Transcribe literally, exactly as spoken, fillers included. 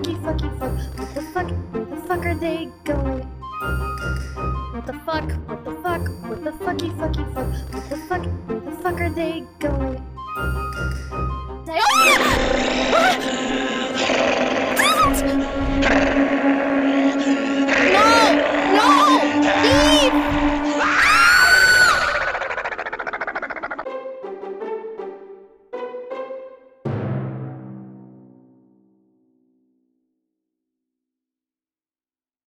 fucky fucky fuck? What the fuck? Where the fuck are they going? What the fuck? What the fuck? What the fucky fucky fuck? What the fuck? Where the fuck are they going?